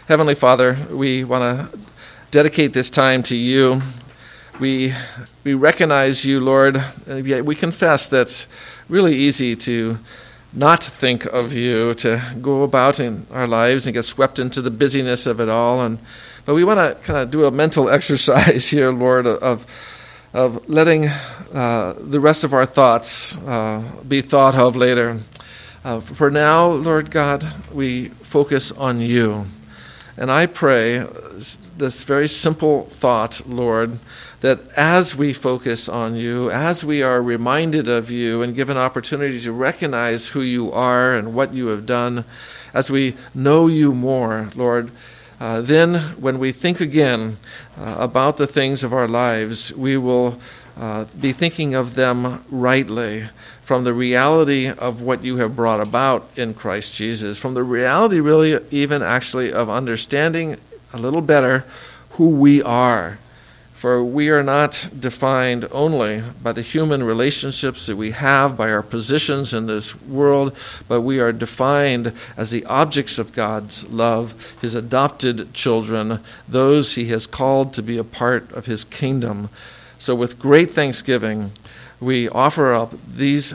Heavenly Father, we want to dedicate this time to you. We recognize you, Lord, yet we confess that it's really easy to not think of you, to go about in our lives and get swept into the busyness of it all. But we want to kind of do a mental exercise here, Lord, of letting the rest of our thoughts be thought of later. For now, Lord God, we focus on you. And I pray this very simple thought, Lord, that as we focus on you, as we are reminded of you and given opportunity to recognize who you are and what you have done, as we know you more, Lord, then when we think again about the things of our lives, we will be thinking of them rightly, from the reality of what you have brought about in Christ Jesus, from the reality really even actually of understanding a little better who we are. For we are not defined only by the human relationships that we have, by our positions in this world, but we are defined as the objects of God's love, his adopted children, those he has called to be a part of his kingdom. So with great thanksgiving, we offer up these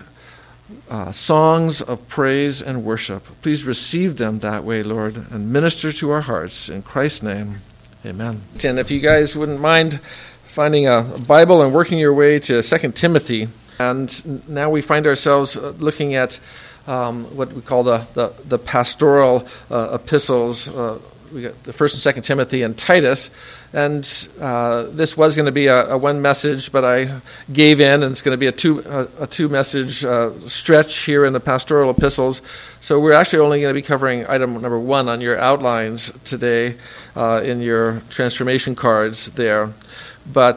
songs of praise and worship. Please receive them that way, Lord, and minister to our hearts. In Christ's name, amen. And if you guys wouldn't mind finding a Bible and working your way to 2 Timothy, and now we find ourselves looking at what we call the pastoral epistles. We got the 1st and 2nd Timothy and Titus, and this was going to be a one message, but I gave in, and it's going to be a two message stretch here in the pastoral epistles. So we're actually only going to be covering item number 1 on your outlines today in your transformation cards there. But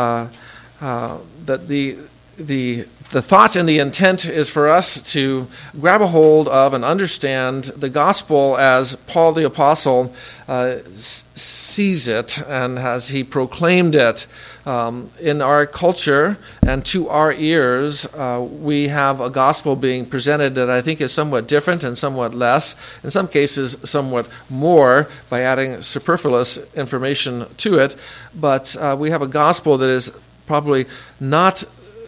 that the thought and the intent is for us to grab a hold of and understand the gospel as Paul the Apostle sees it and as he proclaimed it. In our culture and to our ears, we have a gospel being presented that I think is somewhat different and somewhat less, in some cases somewhat more by adding superfluous information to it. But we have a gospel that is probably not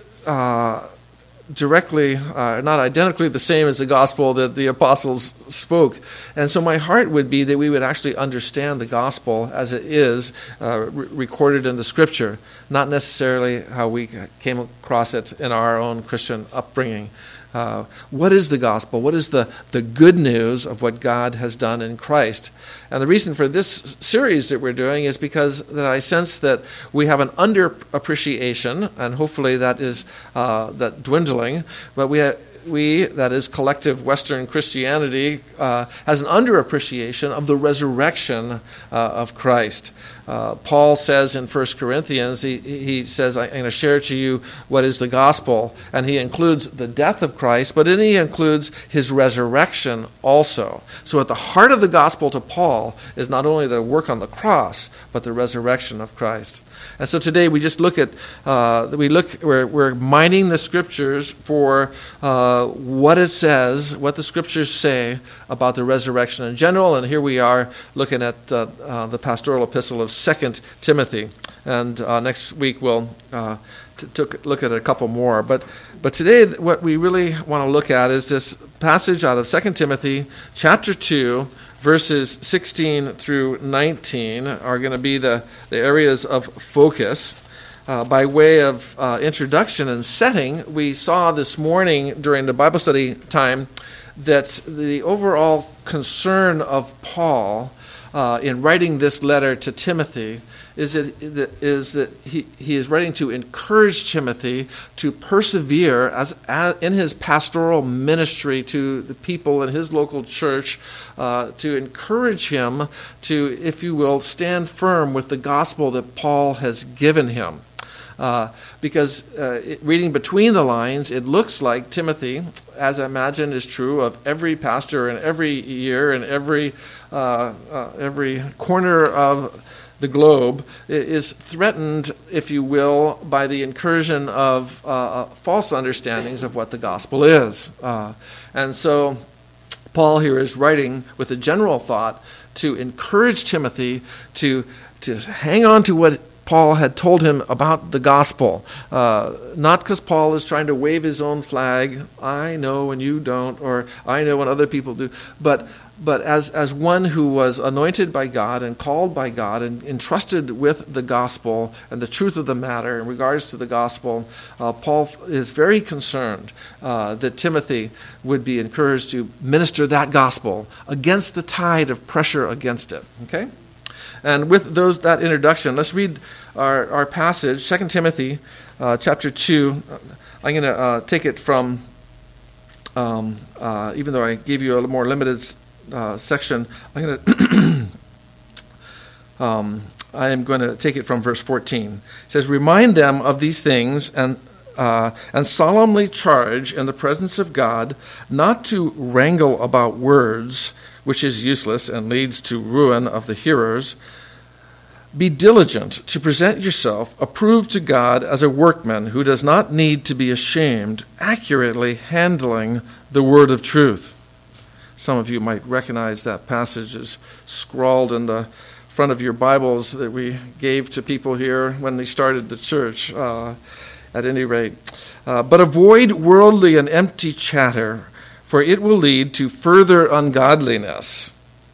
directly, not identically the same as the gospel that the apostles spoke. And so my heart would be that we would actually understand the gospel as it is recorded in the scripture, not necessarily how we came across it in our own Christian upbringing. What is the gospel? What is the good news of what God has done in Christ? And the reason for this series that we're doing is because that I sense that we have an underappreciation, and hopefully that is that dwindling, but we, that is collective Western Christianity, has an underappreciation of the resurrection of Christ. Paul says in 1 Corinthians, he says, I'm going to share to you what is the gospel, and he includes the death of Christ, but then he includes his resurrection also. So at the heart of the gospel to Paul is not only the work on the cross, but the resurrection of Christ. And so today we just look at, we're mining the scriptures for what it says, what the scriptures say about the resurrection in general. And here we are looking at the pastoral epistle of 2 Timothy. And next week we'll look at a couple more. But today what we really want to look at is this passage out of 2 Timothy chapter 2, verses 16 through 19 are going to be the areas of focus. By way of introduction and setting, we saw this morning during the Bible study time that the overall concern of Paul in writing this letter to Timothy is that he is writing to encourage Timothy to persevere as in his pastoral ministry to the people in his local church, to encourage him to, if you will, stand firm with the gospel that Paul has given him. Because reading between the lines, it looks like Timothy, as I imagine is true of every pastor in every year and every corner of the globe, is threatened, if you will, by the incursion of false understandings of what the gospel is. And so Paul here is writing with a general thought to encourage Timothy to hang on to what Paul had told him about the gospel. Not because Paul is trying to wave his own flag, I know and you don't, or I know and other people do, but as one who was anointed by God and called by God and entrusted with the gospel and the truth of the matter in regards to the gospel, Paul is very concerned that Timothy would be encouraged to minister that gospel against the tide of pressure against it. Okay? And with that introduction, let's read our passage, 2 Timothy chapter 2. I'm going to take it from, even though I gave you a little more limited section, I am going to take it from verse 14. It says, "Remind them of these things and solemnly charge in the presence of God not to wrangle about words, which is useless and leads to ruin of the hearers. Be diligent to present yourself approved to God as a workman who does not need to be ashamed, accurately handling the word of truth." Some of you might recognize that passage as scrawled in the front of your Bibles that we gave to people here when they started the church, at any rate. "But avoid worldly and empty chatter, for it will lead to further ungodliness,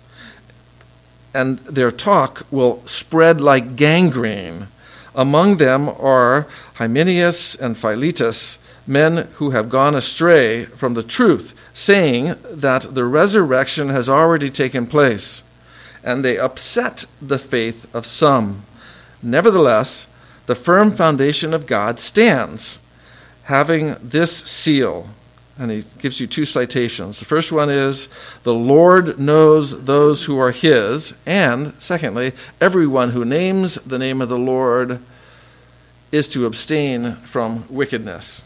and their talk will spread like gangrene. Among them are Hymenaeus and Philetus, men who have gone astray from the truth, saying that the resurrection has already taken place, and they upset the faith of some. Nevertheless, the firm foundation of God stands, having this seal." And he gives you two citations. The first one is, "The Lord knows those who are his," and secondly, "Everyone who names the name of the Lord is to abstain from wickedness."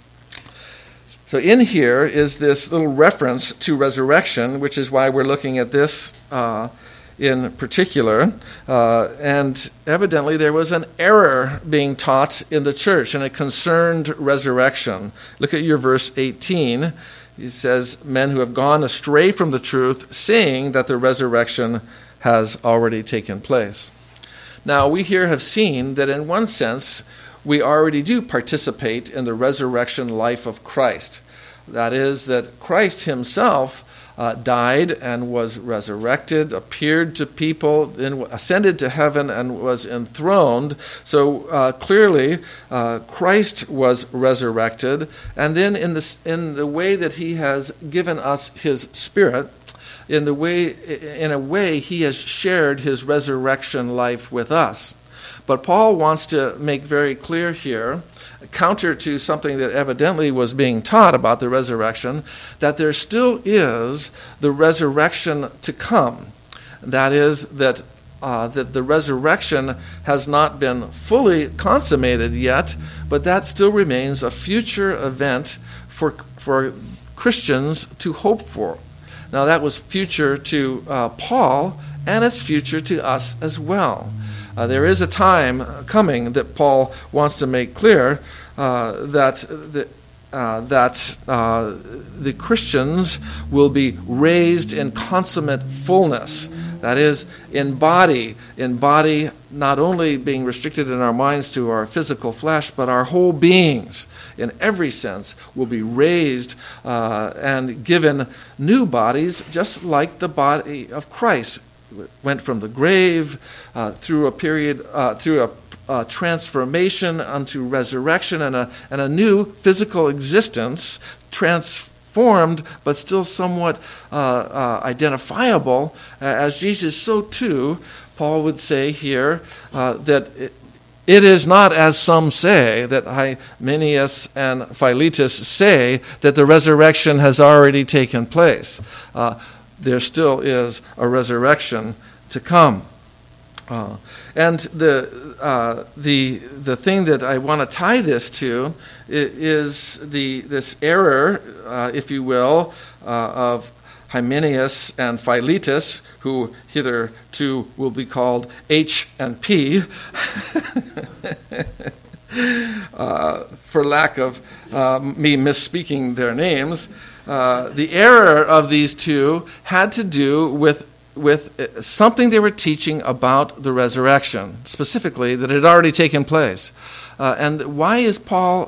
So in here is this little reference to resurrection, which is why we're looking at this in particular. And evidently there was an error being taught in the church, and it concerned resurrection. Look at your verse 18. It says, "Men who have gone astray from the truth, saying that the resurrection has already taken place." Now, we here have seen that in one sense, we already do participate in the resurrection life of Christ. That is, that Christ himself died and was resurrected, appeared to people, then ascended to heaven and was enthroned. So clearly, Christ was resurrected. And then in the way that he has given us his Spirit, in a way, he has shared his resurrection life with us. But Paul wants to make very clear here, counter to something that evidently was being taught about the resurrection, that there still is the resurrection to come. That is, that the resurrection has not been fully consummated yet, but that still remains a future event for Christians to hope for. Now, that was future to Paul, and it's future to us as well. There is a time coming that Paul wants to make clear that the Christians will be raised in consummate fullness. That is, in body not only being restricted in our minds to our physical flesh, but our whole beings, in every sense, will be raised and given new bodies, just like the body of Christ went from the grave through a period, through a transformation unto resurrection and a new physical existence, transformed but still somewhat identifiable as Jesus. So too, Paul would say here that it is not as some say, that Hymenaeus and Philetus say, that the resurrection has already taken place. There still is a resurrection to come. And the thing that I want to tie this to is this error, if you will, of Hymenaeus and Philetus, who hitherto will be called H and P, for lack of me misspeaking their names. The error of these two had to do with with something they were teaching about the resurrection, specifically that it had already taken place. And why is Paul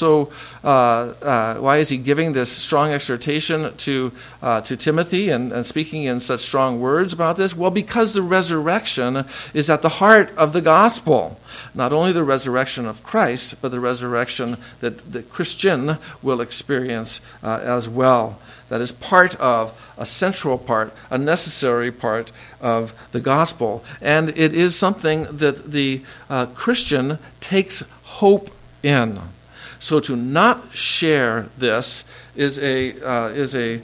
why is he giving this strong exhortation to Timothy and speaking in such strong words about this? Well, because the resurrection is at the heart of the gospel. Not only the resurrection of Christ, but the resurrection that the Christian will experience as well. That is part of, a central part, a necessary part of the gospel. And it is something that the Christian takes hope in. So to not share this is a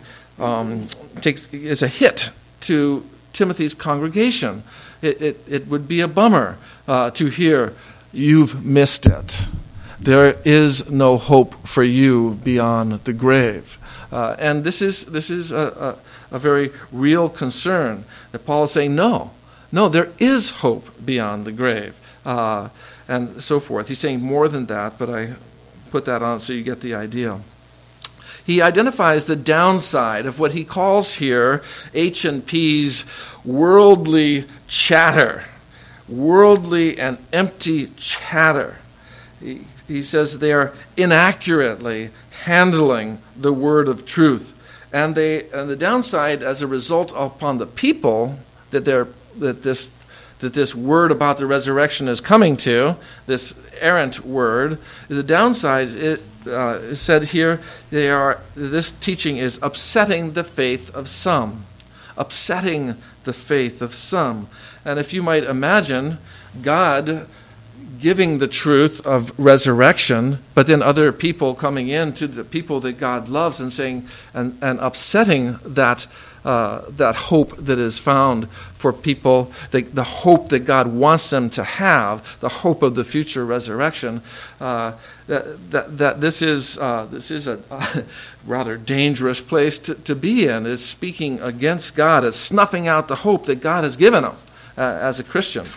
hit to Timothy's congregation. It would be a bummer to hear, "You've missed it. There is no hope for you beyond the grave." And this is a very real concern that Paul is saying, no, there is hope beyond the grave, and so forth. He's saying more than that, but I put that on so you get the idea. He identifies the downside of what he calls here H&P's worldly chatter, worldly and empty chatter. He says they are inaccurately handling the word of truth, and the downside as a result upon the people that this word about the resurrection is coming to, this errant word. The downside is said here. This teaching is upsetting the faith of some, upsetting the faith of some, and if you might imagine, God giving the truth of resurrection, but then other people coming in to the people that God loves and saying and upsetting that hope that is found for people, the hope that God wants them to have, the hope of the future resurrection. That this is a rather dangerous place to be in. Is speaking against God. It's snuffing out the hope that God has given them as a Christian.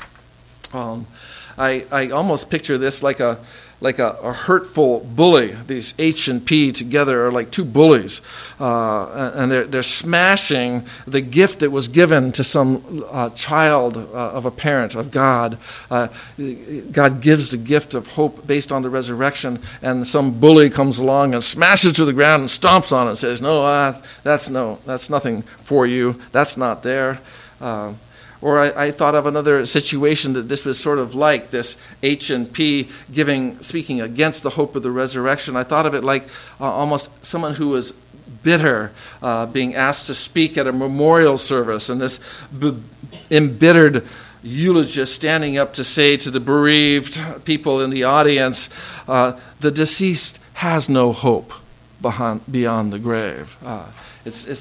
I almost picture this like a hurtful bully. These H and P together are like two bullies, and they're smashing the gift that was given to some child of a parent of God. God gives the gift of hope based on the resurrection, and some bully comes along and smashes to the ground and stomps on it and says, "No, that's nothing for you. That's not there." Or I thought of another situation that this was sort of like, this H and P speaking against the hope of the resurrection. I thought of it like almost someone who was bitter, being asked to speak at a memorial service, and this embittered eulogist standing up to say to the bereaved people in the audience, the deceased has no hope beyond the grave. It's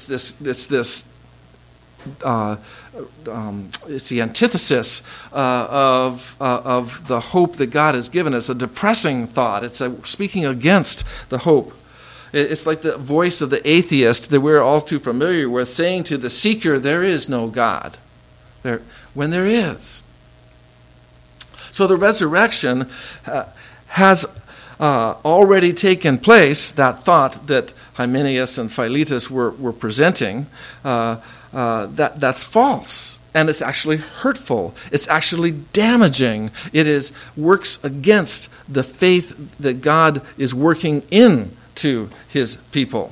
the antithesis of the hope that God has given us, a depressing thought. It's speaking against the hope. It's like the voice of the atheist that we're all too familiar with, saying to the seeker, there is no God, when there is. So the resurrection has already taken place, that thought that Hymenaeus and Philetus were presenting, that's false, and it's actually hurtful. It's actually damaging. It works against the faith that God is working into His people.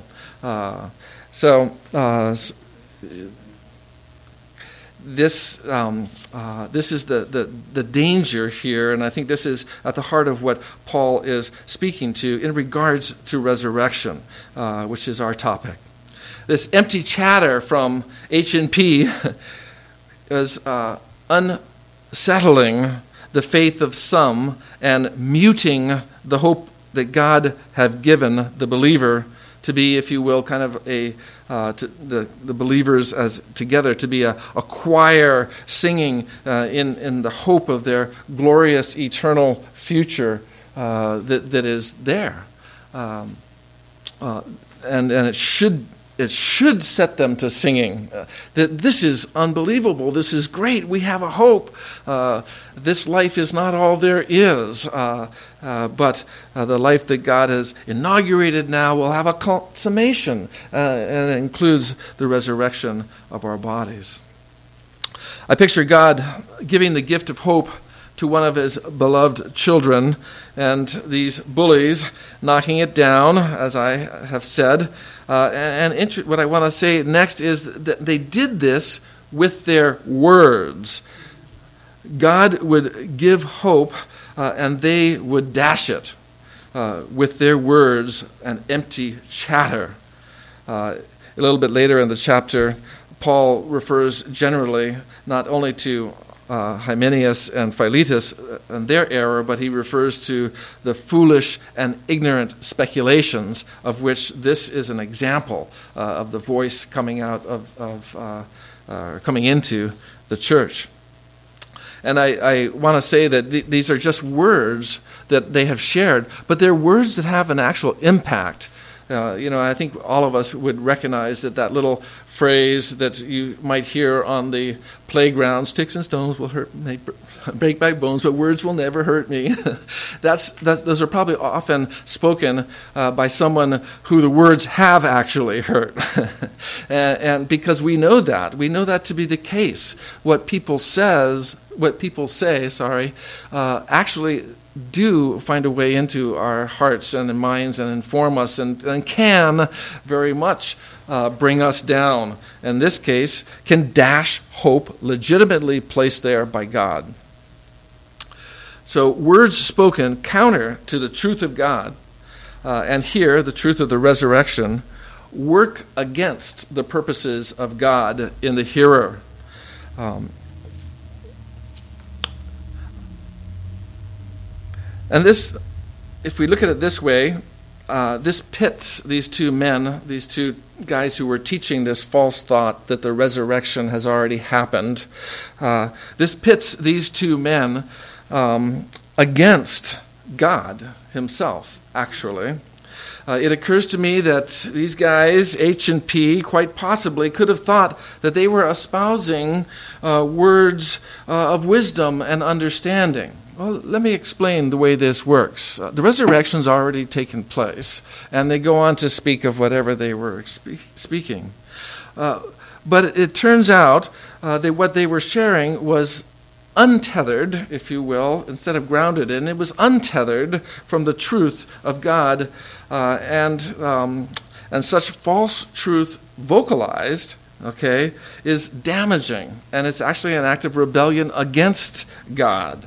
This is the danger here, and I think this is at the heart of what Paul is speaking to in regards to resurrection, which is our topic. This empty chatter from H&P is unsettling the faith of some and muting the hope that God have given the believer to be, if you will, kind of the believers as together to be a choir singing in the hope of their glorious eternal future that is there, and it should set them to singing that this is unbelievable, this is great, we have a hope. This life is not all there is, but the life that God has inaugurated now will have a consummation, and it includes the resurrection of our bodies. I picture God giving the gift of hope to one of his beloved children, and these bullies knocking it down, as I have said. What I want to say next is that they did this with their words. God would give hope, and they would dash it with their words and empty chatter. A little bit later in the chapter, Paul refers generally not only to Hymenaeus and Philetus and their error, but he refers to the foolish and ignorant speculations of which this is an example of the voice coming out coming into the church. And I want to say that these are just words that they have shared, but they're words that have an actual impact. I think all of us would recognize that little phrase that you might hear on the playground: "Sticks and stones will break my bones, but words will never hurt me." Those are probably often spoken by someone who the words have actually hurt, and because we know that to be the case. What people say, actually do find a way into our hearts and minds and inform us and can very much bring us down. In this case, can dash hope legitimately placed there by God. So words spoken counter to the truth of God, and here the truth of the resurrection, work against the purposes of God in the hearer. And this, if we look at it this way, this pits these two men, these two guys who were teaching this false thought that the resurrection has already happened. This pits these two men against God himself, actually. It occurs to me that these guys, H and P, quite possibly could have thought that they were espousing words of wisdom and understanding. Well, let me explain the way this works. The resurrection's already taken place, and they go on to speak of whatever they were speaking. But it turns out that what they were sharing was untethered, if you will, instead of grounded in. It was untethered from the truth of God, and such false truth vocalized, is damaging, and it's actually an act of rebellion against God.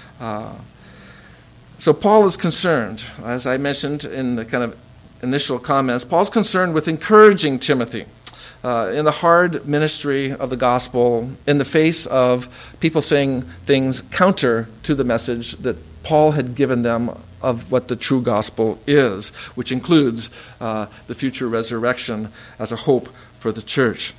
So Paul is concerned, as I mentioned in the kind of initial comments, Paul's concerned with encouraging Timothy in the hard ministry of the gospel in the face of people saying things counter to the message that Paul had given them of what the true gospel is, which includes the future resurrection as a hope for the church.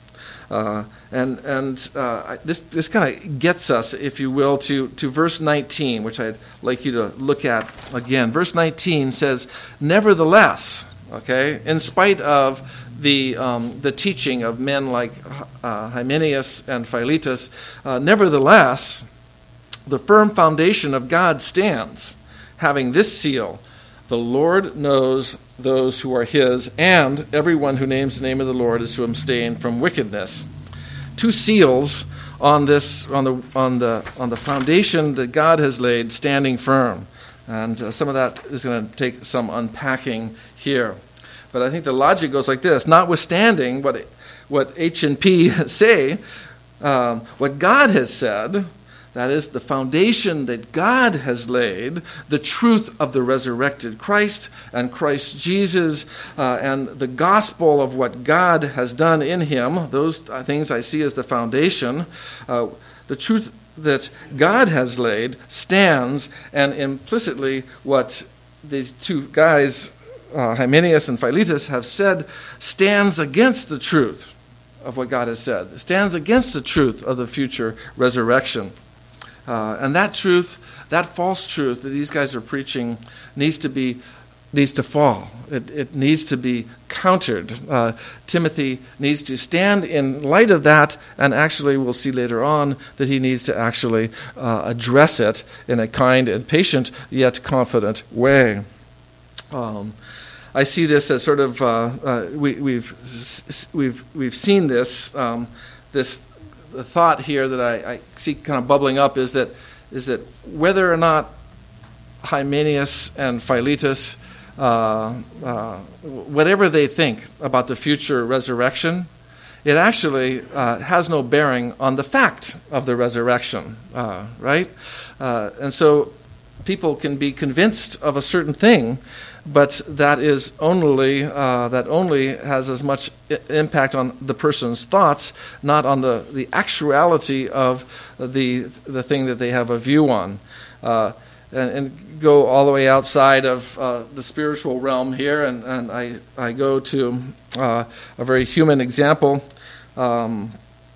This kind of gets us, if you will, to verse 19, which I'd like you to look at again. Verse 19 says, "Nevertheless," in spite of the teaching of men like Hymenaeus and Philetus, nevertheless, the firm foundation of God stands, having this seal: the Lord knows those who are his, and everyone who names the name of the Lord is to abstain from wickedness. Two seals on this, on the foundation that God has laid, standing firm. And some of that is going to take some unpacking here. But I think the logic goes like this: notwithstanding what H and P say, what God has said, that is, the foundation that God has laid, the truth of the resurrected Christ and Christ Jesus, and the gospel of what God has done in him, those things I see as the foundation. The truth that God has laid stands, and implicitly what these two guys, Hymenaeus and Philetus, have said stands against the truth of what God has said. It stands against the truth of the future resurrection. And that truth, that false truth that these guys are preaching, needs to fall. It needs to be countered. Timothy needs to stand in light of that, and actually we'll see later on that he needs to actually address it in a kind and patient yet confident way. I see this as sort of we've seen this the thought here that I see kind of bubbling up is that whether or not Hymenaeus and Philetus, whatever they think about the future resurrection, it actually has no bearing on the fact of the resurrection, right? And so people can be convinced of a certain thing, but that only has as much impact on the person's thoughts, not on the actuality of the thing that they have a view on. And go all the way outside of the spiritual realm here, and I go to a very human example, and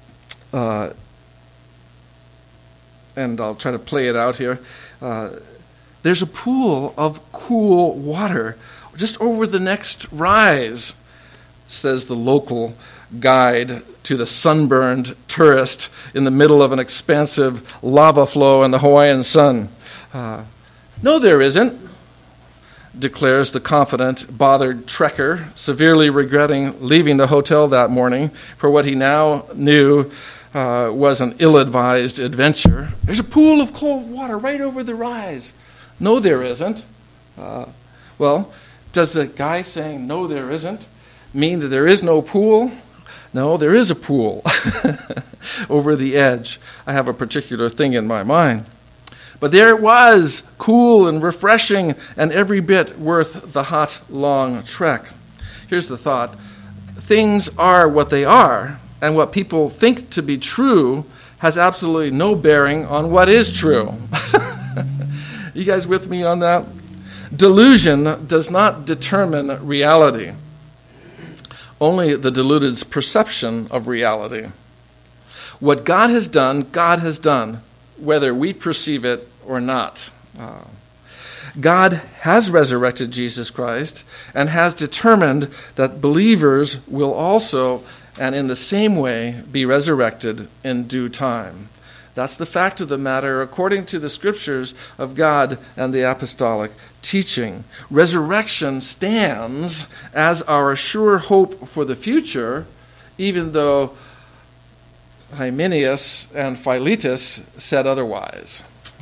I'll try to play it out here. There's a pool of cool water just over the next rise, says the local guide to the sunburned tourist in the middle of an expansive lava flow in the Hawaiian sun. No, there isn't, declares the confident, bothered trekker, severely regretting leaving the hotel that morning for what he now knew was an ill-advised adventure. There's a pool of cold water right over the rise. No, there isn't. Well, does the guy saying, no, there isn't, mean that there is no pool? No, there is a pool over the edge. I have a particular thing in my mind. But there it was, cool and refreshing, and every bit worth the hot, long trek. Here's the thought. Things are what they are, and what people think to be true has absolutely no bearing on what is true. You guys with me on that? Delusion does not determine reality. Only the deluded's perception of reality. What God has done, whether we perceive it or not. God has resurrected Jesus Christ and has determined that believers will also, and in the same way, be resurrected in due time. That's the fact of the matter according to the scriptures of God and the apostolic teaching. Resurrection stands as our sure hope for the future, even though Hymenaeus and Philetus said otherwise.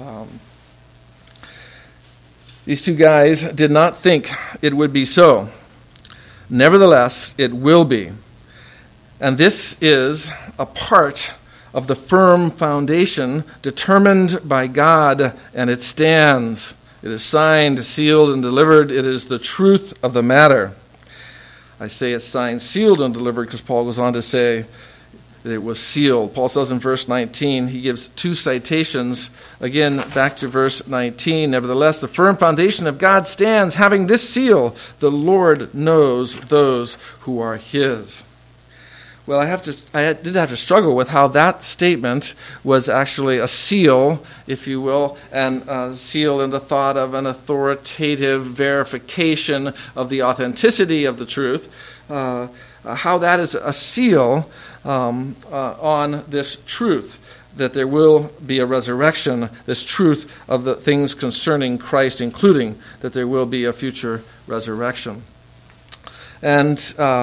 These two guys did not think it would be so. Nevertheless, it will be. And this is a part of the firm foundation determined by God, and it stands. It is signed, sealed, and delivered. It is the truth of the matter. I say it's signed, sealed, and delivered because Paul goes on to say that it was sealed. Paul says in verse 19, he gives two citations. Again, back to verse 19. Nevertheless, the firm foundation of God stands, having this seal, the Lord knows those who are his. Well, I did have to struggle with how that statement was actually a seal, if you will, and a seal in the thought of an authoritative verification of the authenticity of the truth. How that is a seal on this truth, that there will be a resurrection, this truth of the things concerning Christ, including that there will be a future resurrection. And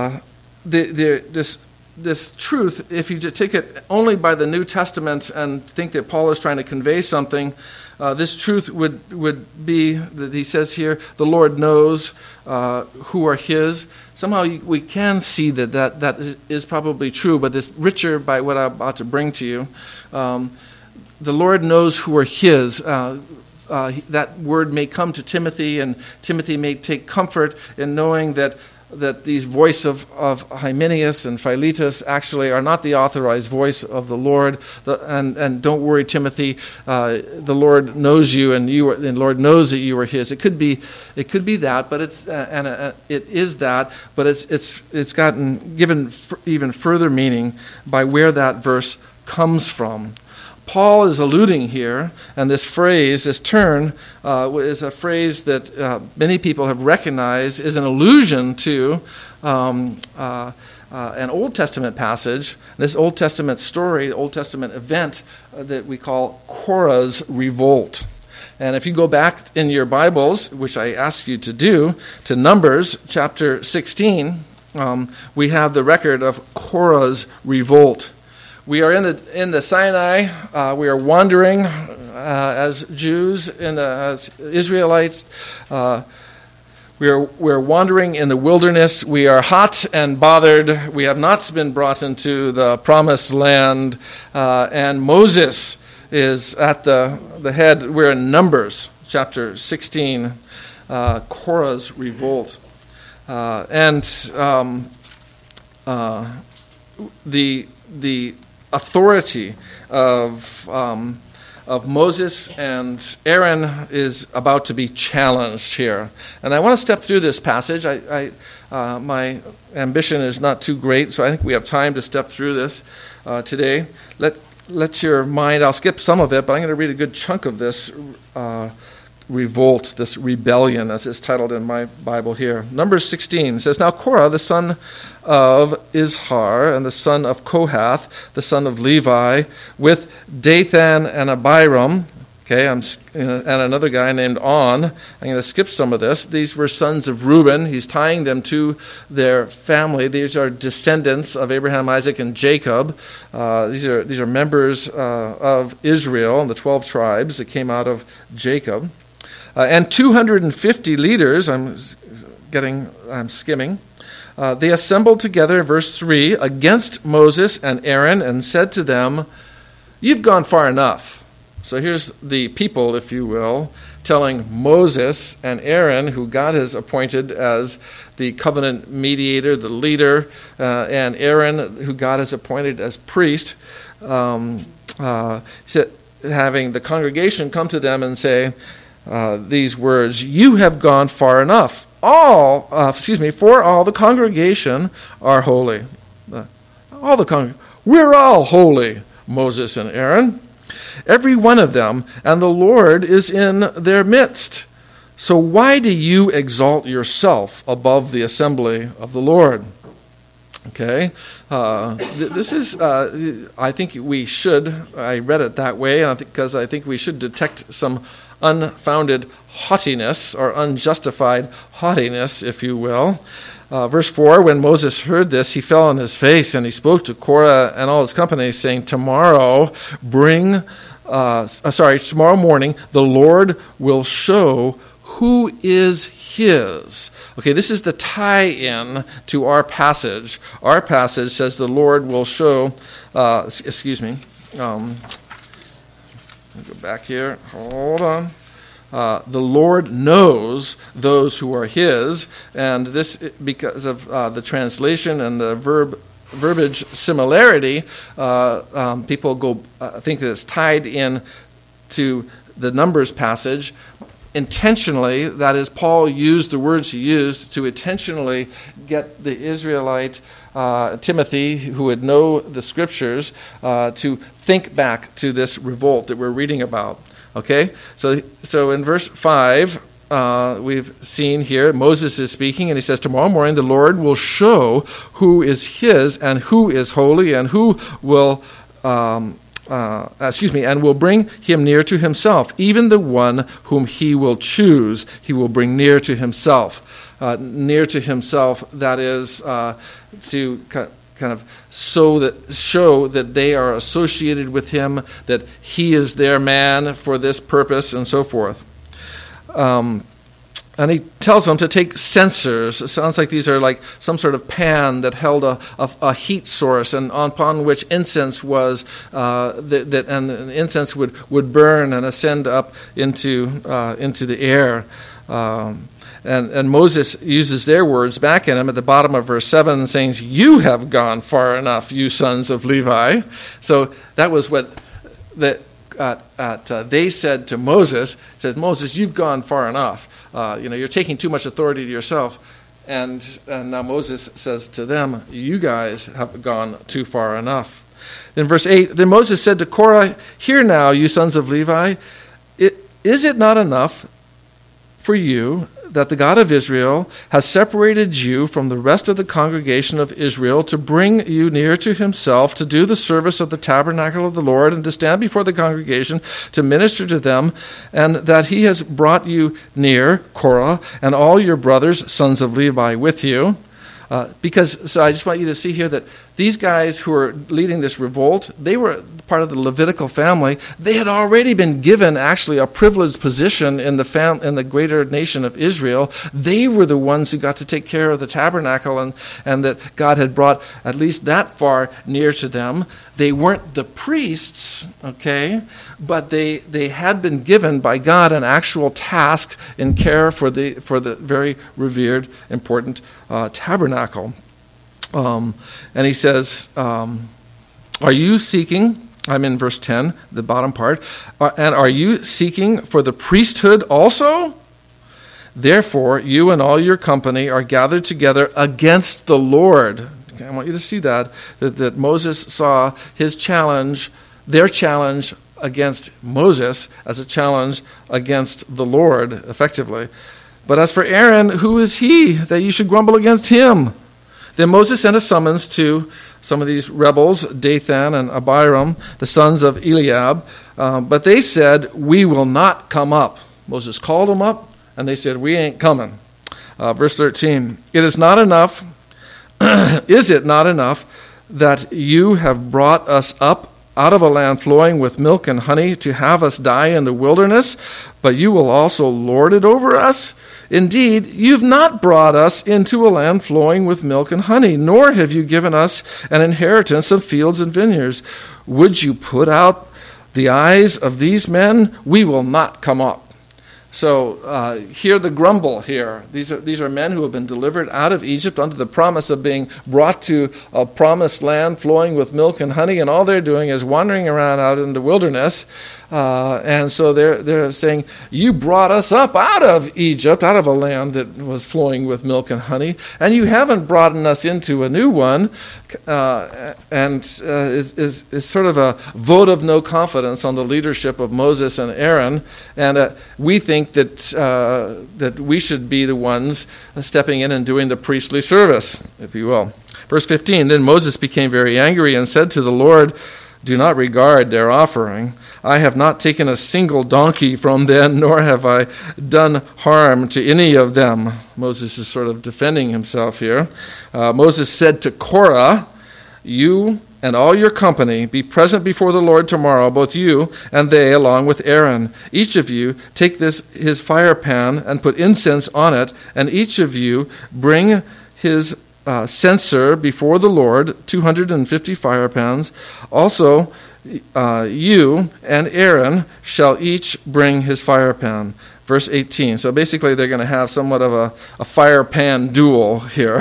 this truth, if you take it only by the New Testament and think that Paul is trying to convey something, this truth would be that he says here, the Lord knows who are his. Somehow we can see that is probably true, but it's richer by what I'm about to bring to you. The Lord knows who are his. That word may come to Timothy, and Timothy may take comfort in knowing that these voice of Hymenaeus and Philetus actually are not the authorized voice of the Lord. And don't worry, Timothy. The Lord knows you, and the Lord knows that you are his. It could be that, but it is that. But it's gotten given even further meaning by where that verse comes from. Paul is alluding here, and this phrase, this turn, is a phrase that many people have recognized is an allusion to an Old Testament passage, this Old Testament story, Old Testament event that we call Korah's revolt. And if you go back in your Bibles, which I ask you to do, to Numbers chapter 16, we have the record of Korah's revolt, We are in the Sinai. We are wandering as Jews, as Israelites. We're wandering in the wilderness. We are hot and bothered. We have not been brought into the promised land. And Moses is at the head. We're in Numbers, chapter 16, Korah's revolt. The authority of Moses and Aaron is about to be challenged here. And I want to step through this passage. My ambition is not too great, so I think we have time to step through this today. Let your mind, I'll skip some of it, but I'm going to read a good chunk of this revolt, this rebellion, as it's titled in my Bible here. Numbers 16 says, Now Korah, the son of Izhar, and the son of Kohath, the son of Levi, with Dathan and Abiram, and another guy named On. I'm going to skip some of this. These were sons of Reuben. He's tying them to their family. These are descendants of Abraham, Isaac, and Jacob. These are members of Israel and the 12 tribes that came out of Jacob. And 250 leaders, I'm skimming. They assembled together, verse 3, against Moses and Aaron and said to them, You've gone far enough. So here's the people, if you will, telling Moses and Aaron, who God has appointed as the covenant mediator, the leader, and Aaron, who God has appointed as priest, having the congregation come to them and say these words, You have gone far enough. For all the congregation are holy. We're all holy, Moses and Aaron, every one of them, and the Lord is in their midst. So why do you exalt yourself above the assembly of the Lord? Okay, this is, I think we should, I read it that way, because I think we should detect some unfounded haughtiness, or unjustified haughtiness, if you will. Verse 4, when Moses heard this, he fell on his face, and he spoke to Korah and all his company, saying, Tomorrow morning, the Lord will show who is his. Okay, this is the tie-in to our passage. Our passage says the Lord will show, Let me go back here. Hold on. The Lord knows those who are his, and this, because of the translation and the verbiage similarity, people think that it's tied in to the Numbers passage intentionally. That is, Paul used the words he used to intentionally get the Israelite Timothy, who would know the scriptures, to think back to this revolt that we're reading about. Okay, so in verse 5, we've seen here, Moses is speaking, and he says, Tomorrow morning the Lord will show who is his and who is holy, and who will, and will bring him near to himself. Even the one whom he will choose, he will bring near to himself. Near to himself, that is, to kind of show that they are associated with him, that he is their man for this purpose, and so forth. And he tells them to take censers. It sounds like these are like some sort of pan that held a heat source, and upon which incense was, and the incense would burn and ascend up into the air. And Moses uses their words back at him at the bottom of verse 7, saying, You have gone far enough, you sons of Levi. So that was what they said to Moses. Said, Moses, you've gone far enough. You're taking too much authority to yourself. And now Moses says to them, You guys have gone too far enough. In verse 8, then Moses said to Korah, Hear now, you sons of Levi, is it not enough for you that the God of Israel has separated you from the rest of the congregation of Israel to bring you near to himself, to do the service of the tabernacle of the Lord, and to stand before the congregation to minister to them, and that he has brought you near, Korah, and all your brothers, sons of Levi, with you? So I just want you to see here that These guys who are leading this revolt, they were part of the Levitical family. They had already been given actually a privileged position in the greater nation of Israel. They were the ones who got to take care of the tabernacle, and that God had brought at least that far near to them. They weren't the priests, okay, but they had been given by God an actual task in care for the very revered, important tabernacle. And he says, are you seeking, I'm in verse 10, the bottom part, and are you seeking for the priesthood also? Therefore, you and all your company are gathered together against the Lord. Okay, I want you to see that Moses saw his challenge, their challenge against Moses as a challenge against the Lord, effectively. But as for Aaron, who is he that you should grumble against him? Then Moses sent a summons to some of these rebels, Dathan and Abiram, the sons of Eliab, but they said, we will not come up. Moses called them up, and they said, we ain't coming. Verse 13, is it not enough that you have brought us up out of a land flowing with milk and honey to have us die in the wilderness, but you will also lord it over us? Indeed, you've not brought us into a land flowing with milk and honey, nor have you given us an inheritance of fields and vineyards. Would you put out the eyes of these men? We will not come up. So hear the grumble here. These are men who have been delivered out of Egypt under the promise of being brought to a promised land flowing with milk and honey, and all they're doing is wandering around out in the wilderness. And so they're saying, you brought us up out of Egypt, out of a land that was flowing with milk and honey, and you haven't brought us into a new one. And is sort of a vote of no confidence on the leadership of Moses and Aaron. And we think that we should be the ones stepping in and doing the priestly service, if you will. Verse 15, then Moses became very angry and said to the Lord, do not regard their offering. I have not taken a single donkey from them, nor have I done harm to any of them. Moses is sort of defending himself here. Moses said to Korah, you and all your company be present before the Lord tomorrow, both you and they, along with Aaron. Each of you take his fire pan and put incense on it, and each of you bring his censer before the Lord, 250 fire pans. Also, you and Aaron shall each bring his fire pan. Verse 18. So basically they're going to have somewhat of a fire pan duel here.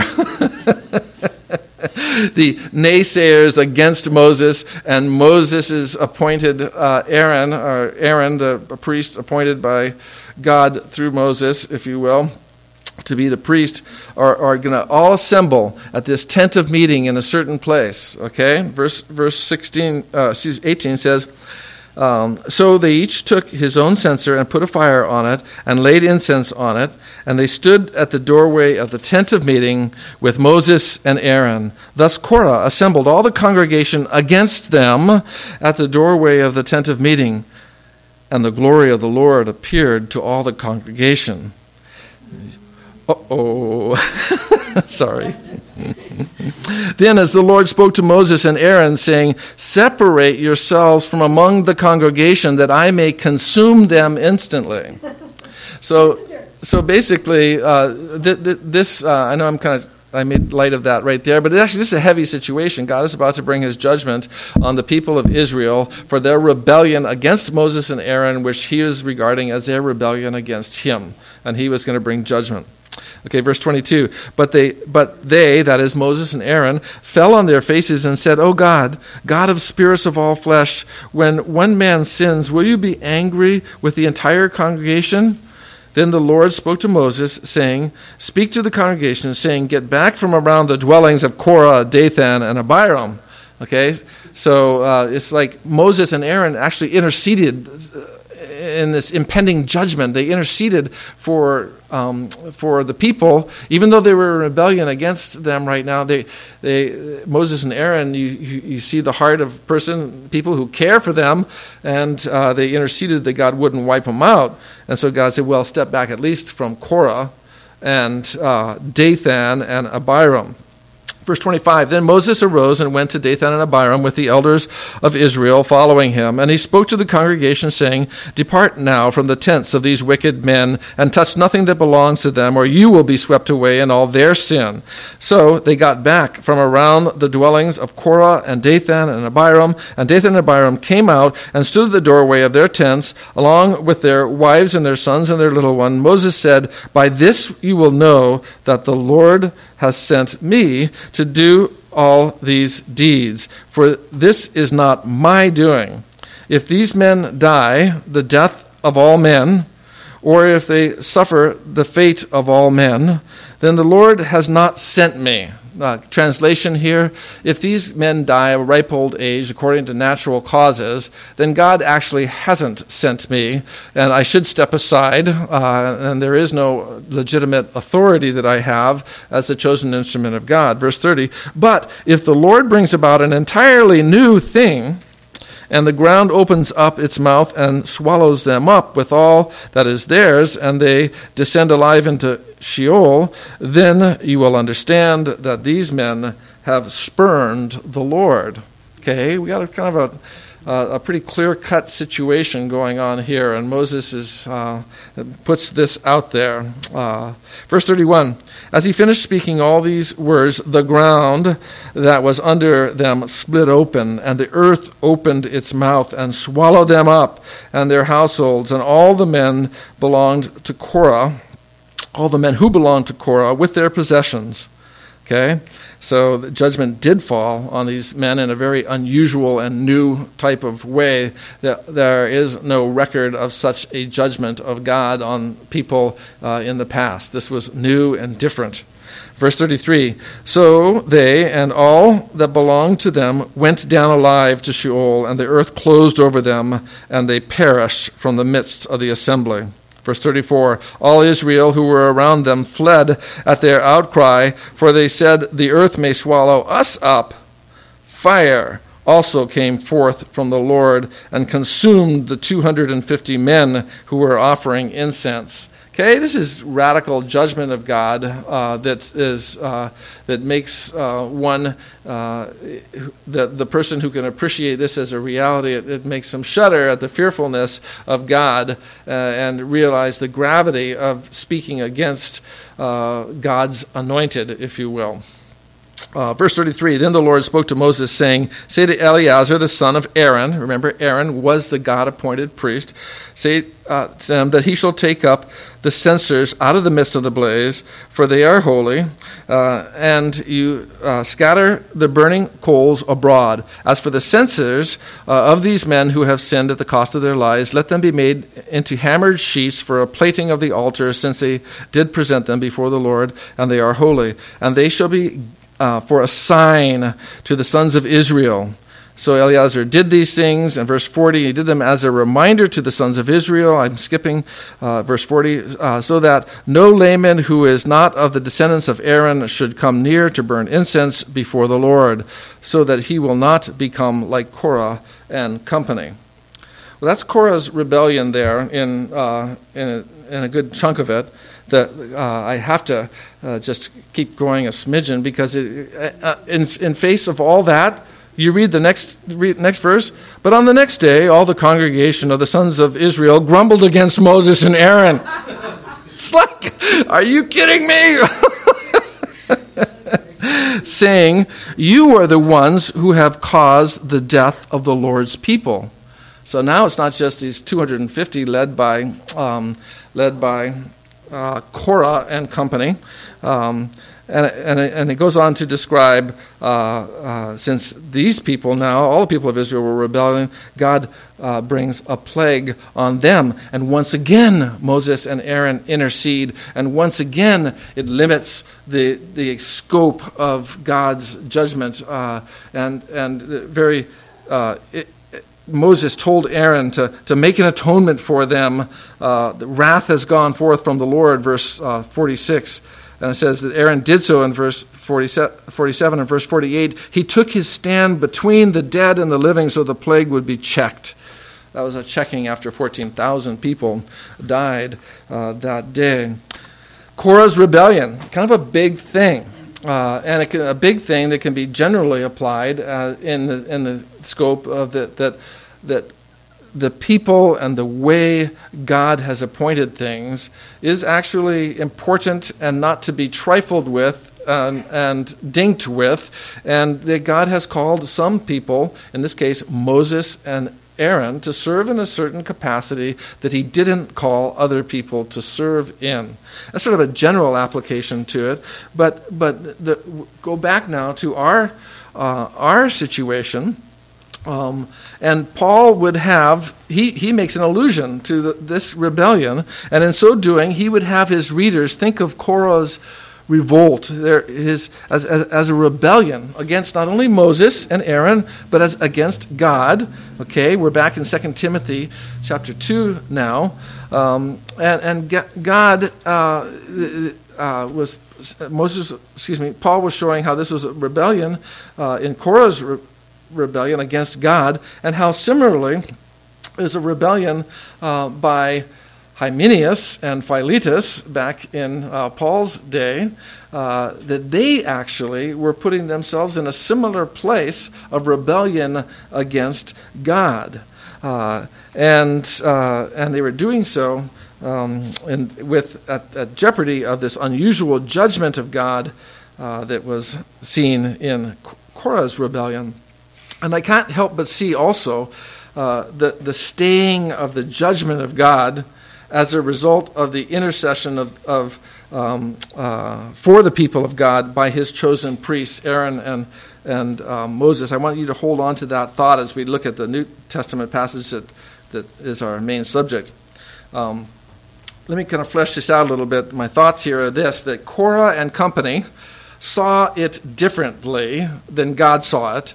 The naysayers against Moses, and Moses' appointed Aaron, the priest appointed by God through Moses, if you will, to be the priest, are going to all assemble at this tent of meeting in a certain place. Okay, verse 18 says, so they each took his own censer and put a fire on it and laid incense on it, and they stood at the doorway of the tent of meeting with Moses and Aaron. Thus Korah assembled all the congregation against them at the doorway of the tent of meeting, and the glory of the Lord appeared to all the congregation. Sorry. Then as the Lord spoke to Moses and Aaron, saying, separate yourselves from among the congregation, that I may consume them instantly. So basically, this, I know I made light of that right there, but actually this is a heavy situation. God is about to bring his judgment on the people of Israel for their rebellion against Moses and Aaron, which he is regarding as their rebellion against him, and he was going to bring judgment. Okay, verse 22, but they, that is Moses and Aaron, fell on their faces and said, O God, God of spirits of all flesh, when one man sins, will you be angry with the entire congregation? Then the Lord spoke to Moses, saying, speak to the congregation, saying, get back from around the dwellings of Korah, Dathan, and Abiram. Okay, so it's like Moses and Aaron actually interceded in this impending judgment. They interceded for the people, even though they were in rebellion against them right now. Moses and Aaron, you see the heart of people who care for them, and they interceded that God wouldn't wipe them out. And so God said, well, step back at least from Korah and Dathan and Abiram. Verse 25, then Moses arose and went to Dathan and Abiram with the elders of Israel following him. And he spoke to the congregation, saying, depart now from the tents of these wicked men, and touch nothing that belongs to them, or you will be swept away in all their sin. So they got back from around the dwellings of Korah and Dathan and Abiram. And Dathan and Abiram came out and stood at the doorway of their tents, along with their wives and their sons and their little one. Moses said, by this you will know that the Lord has sent me to do all these deeds, for this is not my doing. If these men die the death of all men, or if they suffer the fate of all men, then the Lord has not sent me. Translation here, if these men die of ripe old age according to natural causes, then God actually hasn't sent me, and I should step aside, and there is no legitimate authority that I have as the chosen instrument of God. Verse 30, but if the Lord brings about an entirely new thing, and the ground opens up its mouth and swallows them up with all that is theirs, and they descend alive into Sheol, then you will understand that these men have spurned the Lord. Okay, we got a kind of a pretty clear-cut situation going on here, and Moses puts this out there. Verse 31, as he finished speaking all these words, the ground that was under them split open, and the earth opened its mouth and swallowed them up and their households, and all the men belonged to Korah, all the men who belonged to Korah with their possessions. Okay? So the judgment did fall on these men in a very unusual and new type of way. There is no record of such a judgment of God on people in the past. This was new and different. Verse 33, so they and all that belonged to them went down alive to Sheol, and the earth closed over them, and they perished from the midst of the assembly. Verse 34, all Israel who were around them fled at their outcry, for they said, the earth may swallow us up. Fire also came forth from the Lord and consumed the 250 men who were offering incense. Okay, this is radical judgment of God that makes one, the person who can appreciate this as a reality, it makes them shudder at the fearfulness of God and realize the gravity of speaking against God's anointed, if you will. Verse 33, then the Lord spoke to Moses, saying, say to Eleazar, the son of Aaron, remember Aaron was the God-appointed priest, say to him that he shall take up the censers out of the midst of the blaze, for they are holy, and you scatter the burning coals abroad. As for the censers of these men who have sinned at the cost of their lives, let them be made into hammered sheets for a plating of the altar, since they did present them before the Lord, and they are holy. And they shall be for a sign to the sons of Israel. So Eleazar did these things, and verse 40, he did them as a reminder to the sons of Israel. I'm skipping verse 40, so that no layman who is not of the descendants of Aaron should come near to burn incense before the Lord, so that he will not become like Korah and company. Well, that's Korah's rebellion there in a good chunk of it. That I have to just keep going a smidgen, because in face of all that, you read the next verse. But on the next day, all the congregation of the sons of Israel grumbled against Moses and Aaron. It's like, are you kidding me? Saying, you are the ones who have caused the death of the Lord's people. So now it's not just these 250 led by Korah and company, and it goes on to describe since these people now, all the people of Israel were rebelling, God brings a plague on them, and once again Moses and Aaron intercede, and once again it limits the scope of God's judgment, Moses told Aaron to make an atonement for them. The wrath has gone forth from the Lord, verse 46. And it says that Aaron did so in verse 47 and verse 48. He took his stand between the dead and the living so the plague would be checked. That was a checking after 14,000 people died that day. Korah's rebellion, kind of a big thing. and a big thing that can be generally applied in the scope of that the people and the way God has appointed things is actually important and not to be trifled with and dinked with, and that God has called some people, in this case Moses and Aaron, to serve in a certain capacity that he didn't call other people to serve in. That's sort of a general application to it, but go back now to our situation. And Paul would have, he makes an allusion to this rebellion, and in so doing, he would have his readers think of Korah's revolt as a rebellion against not only Moses and Aaron, but as against God. Okay, we're back in 2 Timothy chapter 2 now, and God Paul was showing how this was a rebellion in Korah's rebellion against God, and how similarly is a rebellion by Hymenaeus and Philetus back in Paul's day, that they actually were putting themselves in a similar place of rebellion against God, and they were doing so at jeopardy of this unusual judgment of God that was seen in Korah's rebellion. And I can't help but see also the staying of the judgment of God as a result of the intercession for the people of God by his chosen priests, Aaron and Moses. I want you to hold on to that thought as we look at the New Testament passage that is our main subject. Let me kind of flesh this out a little bit. My thoughts here are this, that Korah and company saw it differently than God saw it.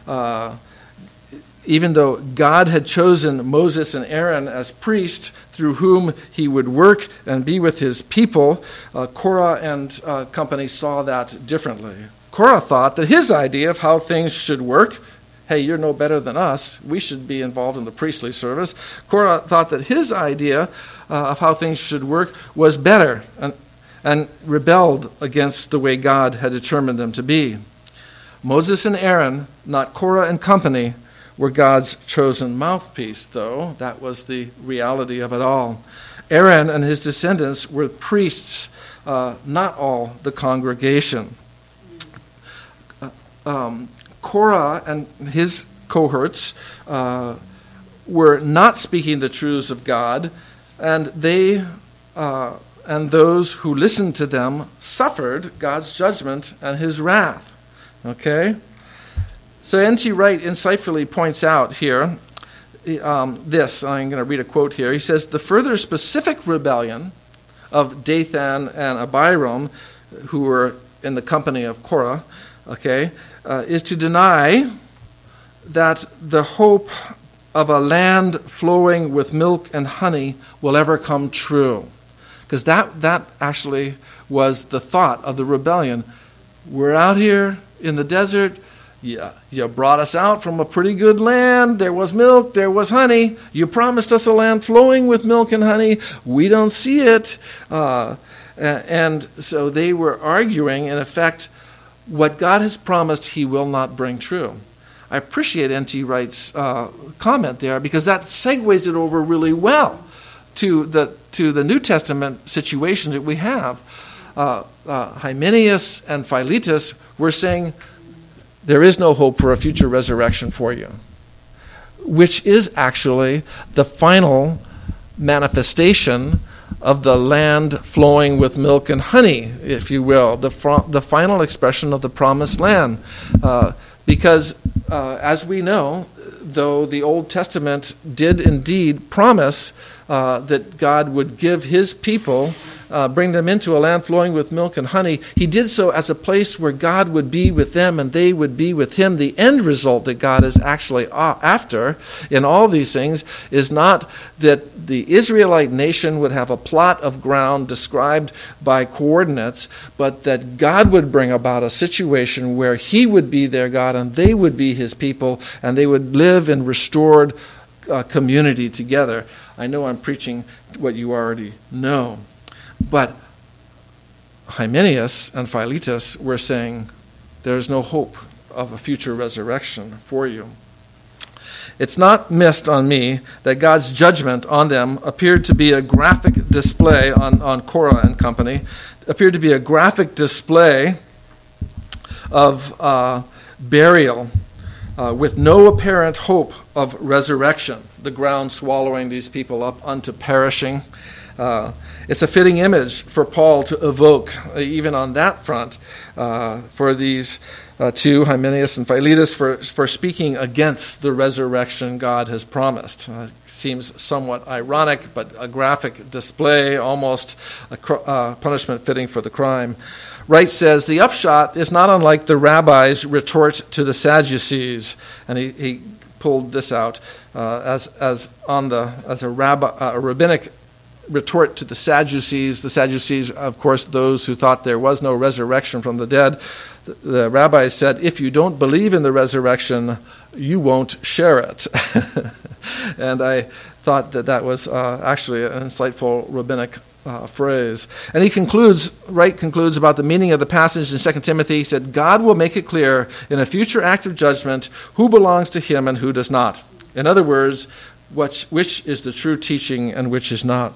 Even though God had chosen Moses and Aaron as priests through whom he would work and be with his people, Korah and company saw that differently. Korah thought that his idea of how things should work, hey, you're no better than us, we should be involved in the priestly service. Korah thought that his idea of how things should work was better and rebelled against the way God had determined them to be. Moses and Aaron, not Korah and company, were God's chosen mouthpiece, though. That was the reality of it all. Aaron and his descendants were priests, not all the congregation. Korah and his cohorts were not speaking the truths of God, and they and those who listened to them suffered God's judgment and his wrath. Okay? So N.T. Wright insightfully points out here this. I'm going to read a quote here. He says, the further specific rebellion of Dathan and Abiram, who were in the company of Korah, is to deny that the hope of a land flowing with milk and honey will ever come true. Because that actually was the thought of the rebellion. We're out here in the desert. Yeah, you brought us out from a pretty good land. There was milk, there was honey. You promised us a land flowing with milk and honey. We don't see it. And so they were arguing, in effect, what God has promised he will not bring true. I appreciate N.T. Wright's comment there, because that segues it over really well to the New Testament situation that we have. Hymenaeus and Philetus were saying, there is no hope for a future resurrection for you, which is actually the final manifestation of the land flowing with milk and honey, if you will, the final expression of the promised land. Because as we know, though the Old Testament did indeed promise that God would give his people, bring them into a land flowing with milk and honey, he did so as a place where God would be with them and they would be with him. The end result that God is actually after in all these things is not that the Israelite nation would have a plot of ground described by coordinates, but that God would bring about a situation where he would be their God and they would be his people, and they would live in restored community together. I know I'm preaching what you already know. But Hymenaeus and Philetus were saying, there's no hope of a future resurrection for you. It's not missed on me that God's judgment on them appeared to be a graphic display on Korah and company, appeared to be a graphic display of burial with no apparent hope of resurrection, the ground swallowing these people up unto perishing. It's a fitting image for Paul to evoke, even on that front, for these two, Hymenaeus and Philetus, for speaking against the resurrection God has promised. Seems somewhat ironic, but a graphic display, almost a punishment fitting for the crime. Wright says, the upshot is not unlike the rabbi's retort to the Sadducees, and he pulled this out as a rabbinic retort to the Sadducees. The Sadducees, of course, those who thought there was no resurrection from the dead. The rabbis said, if you don't believe in the resurrection, you won't share it. And I thought that was actually an insightful rabbinic phrase. And Wright concludes about the meaning of the passage in 2 Timothy. He said, God will make it clear in a future act of judgment who belongs to him and who does not. In other words, which is the true teaching and which is not.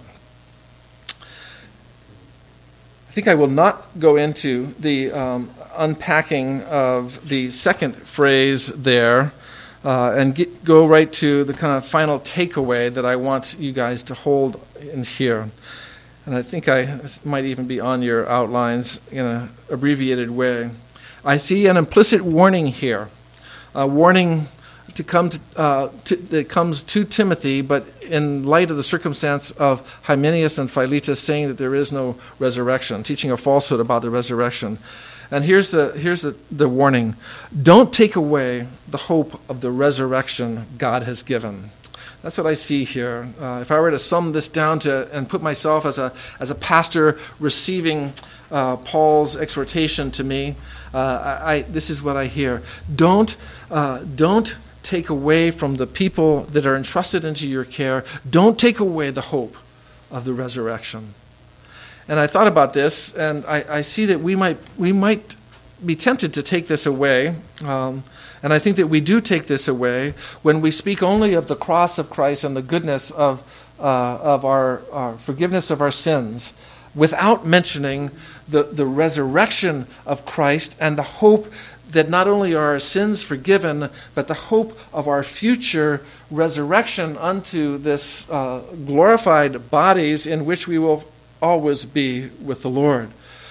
I think I will not go into the unpacking of the second phrase there and go right to the kind of final takeaway that I want you guys to hold in here. And I think this might even be on your outlines in an abbreviated way. I see an implicit warning here, a warning that comes to Timothy, but in light of the circumstance of Hymenaeus and Philetus saying that there is no resurrection, teaching a falsehood about the resurrection. And here's the warning. Don't take away the hope of the resurrection God has given. That's what I see here. If I were to sum this down and put myself as a pastor receiving Paul's exhortation to me, this is what I hear. Don't take away from the people that are entrusted into your care. Don't take away the hope of the resurrection. And I thought about this, and I see that we might be tempted to take this away. And I think that we do take this away when we speak only of the cross of Christ and the goodness of our forgiveness of our sins, without mentioning the resurrection of Christ and the hope that not only are our sins forgiven, but the hope of our future resurrection unto this glorified bodies in which we will always be with the Lord.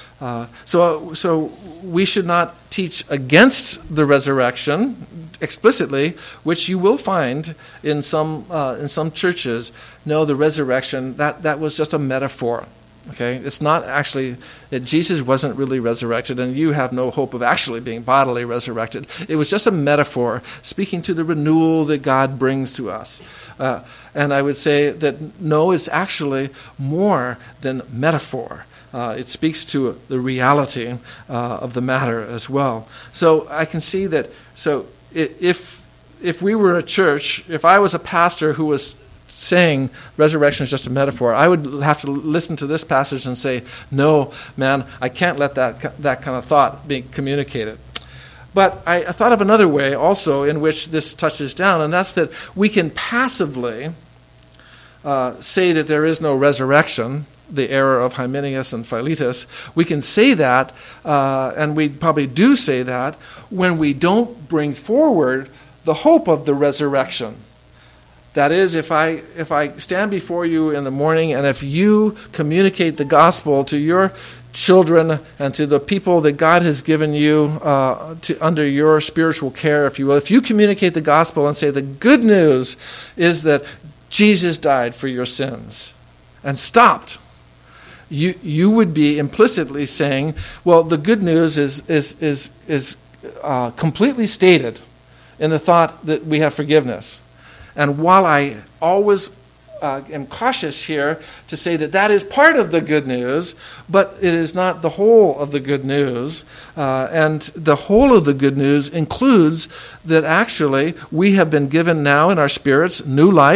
So we should not teach against the resurrection explicitly, which you will find in some churches. No, the resurrection, that was just a metaphor. Okay, it's not actually that Jesus wasn't really resurrected, and you have no hope of actually being bodily resurrected. It was just a metaphor speaking to the renewal that God brings to us. And I would say that no, it's actually more than metaphor. It speaks to the reality of the matter as well. So I can see that. So if we were a church, if I was a pastor who was saying resurrection is just a metaphor, I would have to listen to this passage and say, no, man, I can't let that kind of thought be communicated. But I thought of another way also in which this touches down, and that's that we can passively say that there is no resurrection, the error of Hymenaeus and Philetus. We can say that, and we probably do say that, when we don't bring forward the hope of the resurrection. That is, if I stand before you in the morning and if you communicate the gospel to your children and to the people that God has given you under your spiritual care, if you will, if you communicate the gospel and say the good news is that Jesus died for your sins and stopped, you would be implicitly saying, well, the good news is completely stated in the thought that we have forgiveness. And while I always am cautious here to say that is part of the good news, but it is not the whole of the good news. And the whole of the good news includes that actually we have been given now in our spirits new life,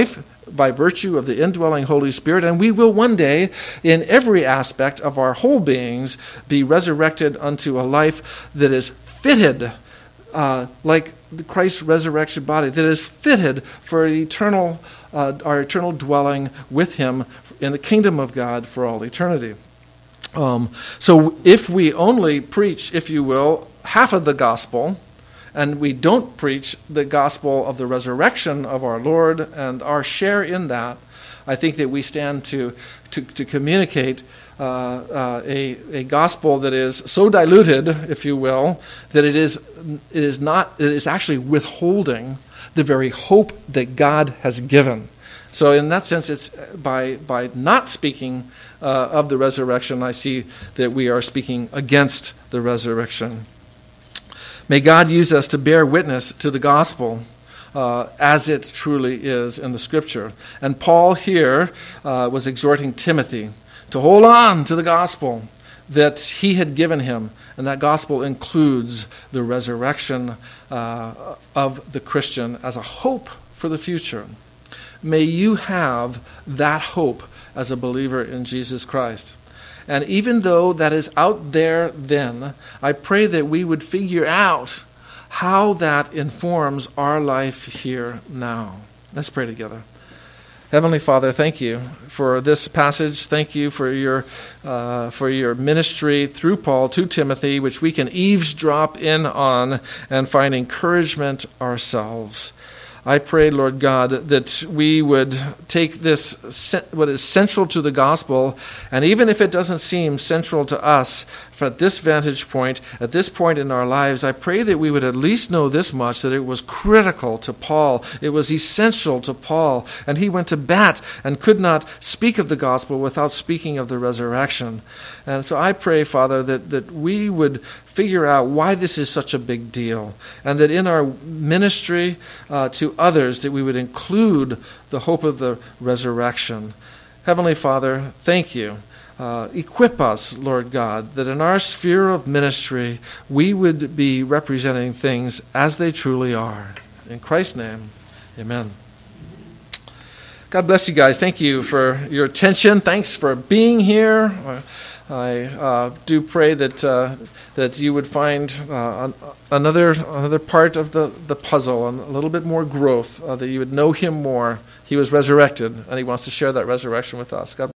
by virtue of the indwelling Holy Spirit, and we will one day, in every aspect of our whole beings, be resurrected unto a life that is fitted, like Christ's resurrection body, that is fitted for our eternal dwelling with him in the kingdom of God for all eternity. So if we only preach, if you will, half of the gospel, and we don't preach the gospel of the resurrection of our Lord and our share in that, I think that we stand to communicate a gospel that is so diluted, if you will, that it is actually withholding the very hope that God has given. So in that sense, it's by not speaking of the resurrection, I see that we are speaking against the resurrection. May God use us to bear witness to the gospel as it truly is in the Scripture. And Paul here was exhorting Timothy to hold on to the gospel that he had given him. And that gospel includes the resurrection of the Christian as a hope for the future. May you have that hope as a believer in Jesus Christ. And even though that is out there then, I pray that we would figure out how that informs our life here now. Let's pray together. Heavenly Father, thank you for this passage. Thank you for your ministry through Paul to Timothy, which we can eavesdrop in on and find encouragement ourselves. I pray, Lord God, that we would take this, what is central to the gospel, and even if it doesn't seem central to us at this vantage point, at this point in our lives, I pray that we would at least know this much, that it was critical to Paul. It was essential to Paul, and he went to bat and could not speak of the gospel without speaking of the resurrection. And so I pray, Father, that we would figure out why this is such a big deal, and that in our ministry to others that we would include the hope of the resurrection. Heavenly Father, thank you. Equip us, Lord God, that in our sphere of ministry we would be representing things as they truly are. In Christ's name, amen. God bless you guys. Thank you for your attention. Thanks for being here. I do pray that you would find another part of the puzzle, and a little bit more growth, that you would know him more. He was resurrected, and he wants to share that resurrection with us. God